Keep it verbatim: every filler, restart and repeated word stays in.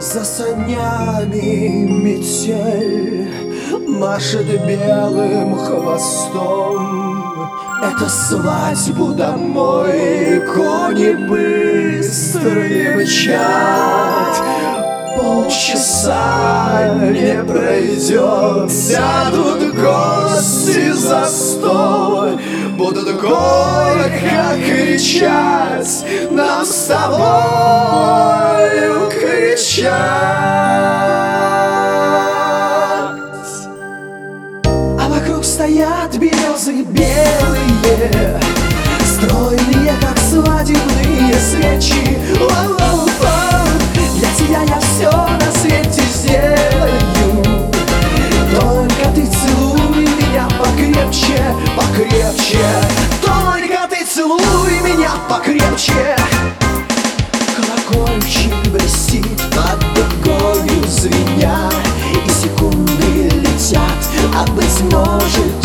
За санями метель машет белым хвостом. Это свадьбу домой кони быстрые мчат. Полчаса не пройдет, сядут гости за стол, будут горько кричать, нам с тобою кричать. А вокруг стоят березы белые, стройные, как свадебные свечи. Для тебя я все на свете сделаю, только ты целуй меня покрепче, покрепче. Только ты целуй меня покрепче. Колокольчик блестит над дугою звеня, и секунды летят, а быть может